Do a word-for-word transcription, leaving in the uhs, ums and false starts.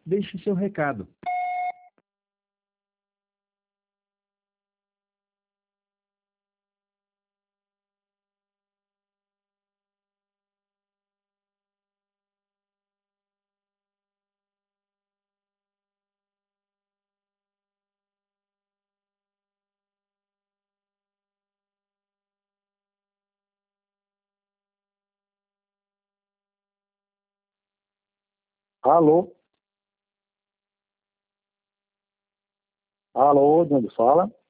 deixe seu recado. Alô? Alô, de onde fala?